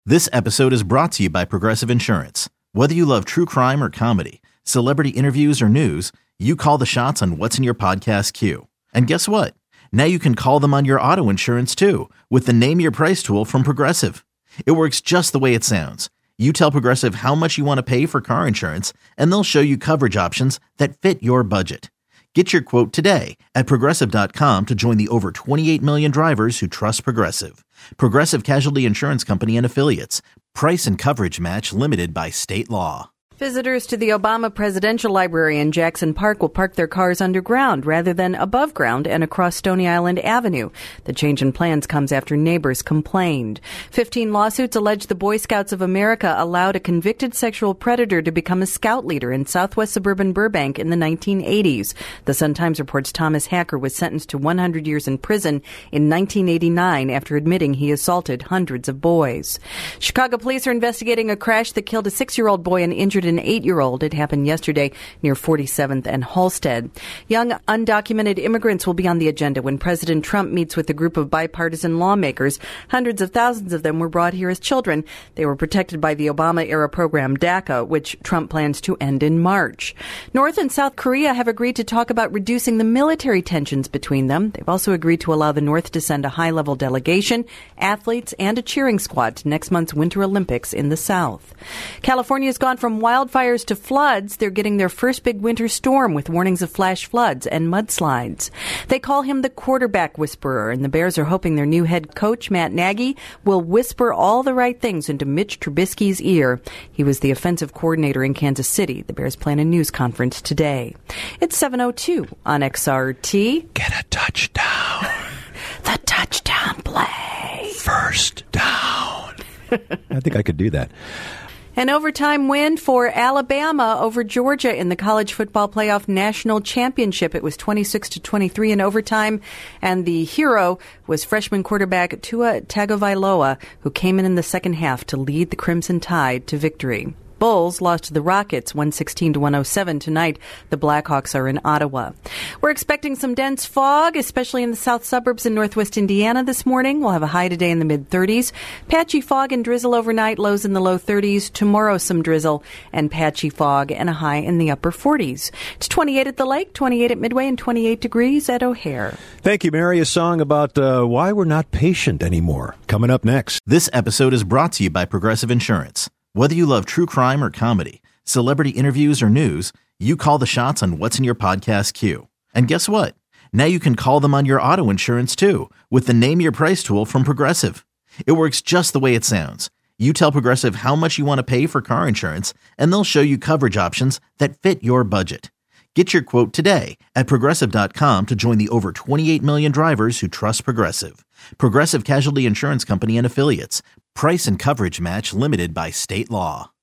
This episode is brought to you by Progressive Insurance. Whether you love true crime or comedy, celebrity interviews or news, you call the shots on what's in your podcast queue. And guess what? Now you can call them on your auto insurance too with the Name Your Price tool from Progressive. It works just the way it sounds. You tell Progressive how much you want to pay for car insurance, and they'll show you coverage options that fit your budget. Get your quote today at Progressive.com to join the over 28 million drivers who trust Progressive. Progressive Casualty Insurance Company and Affiliates. Price and coverage match limited by state law. Visitors to the Obama Presidential Library in Jackson Park will park their cars underground rather than above ground and across Stony Island Avenue. The change in plans comes after neighbors complained. 15 lawsuits allege the Boy Scouts of America allowed a convicted sexual predator to become a scout leader in southwest suburban Burbank in the 1980s. The Sun-Times reports Thomas Hacker was sentenced to 100 years in prison in 1989 after admitting he assaulted hundreds of boys. Chicago police are investigating a crash that killed a 6-year-old boy and injured an 8-year-old. It happened yesterday near 47th and Halsted. Young undocumented immigrants will be on the agenda when President Trump meets with a group of bipartisan lawmakers. Hundreds of thousands of them were brought here as children. They were protected by the Obama-era program DACA, which Trump plans to end in March. North and South Korea have agreed to talk about reducing the military tensions between them. They've also agreed to allow the North to send a high-level delegation, athletes, and a cheering squad to next month's Winter Olympics in the South. California's gone from wildfires to floods. They're getting their first big winter storm with warnings of flash floods and mudslides. They call him the quarterback whisperer, and the Bears are hoping their new head coach, Matt Nagy, will whisper all the right things into Mitch Trubisky's ear. He was the offensive coordinator in Kansas City. The Bears plan a news conference today. It's 7:02 on XRT. Get a touchdown. The touchdown play. First down. I think I could do that. An overtime win for Alabama over Georgia in the college football playoff national championship. It was 26-23 in overtime, and the hero was freshman quarterback Tua Tagovailoa, who came in the second half to lead the Crimson Tide to victory. Bulls lost to the Rockets 116-107 tonight. The Blackhawks are in Ottawa. We're expecting some dense fog, especially in the south suburbs in northwest Indiana this morning. We'll have a high today in the mid-30s. Patchy fog and drizzle overnight, lows in the low 30s. Tomorrow some drizzle and patchy fog and a high in the upper 40s. It's 28 at the lake, 28 at Midway, and 28 degrees at O'Hare. Thank you, Mary. A song about why we're not patient anymore. Coming up next. This episode is brought to you by Progressive Insurance. Whether you love true crime or comedy, celebrity interviews or news, you call the shots on what's in your podcast queue. And guess what? Now you can call them on your auto insurance too with the Name Your Price tool from Progressive. It works just the way it sounds. You tell Progressive how much you want to pay for car insurance, and they'll show you coverage options that fit your budget. Get your quote today at Progressive.com to join the over 28 million drivers who trust Progressive. Progressive Casualty Insurance Company and Affiliates. Price and coverage match limited by state law.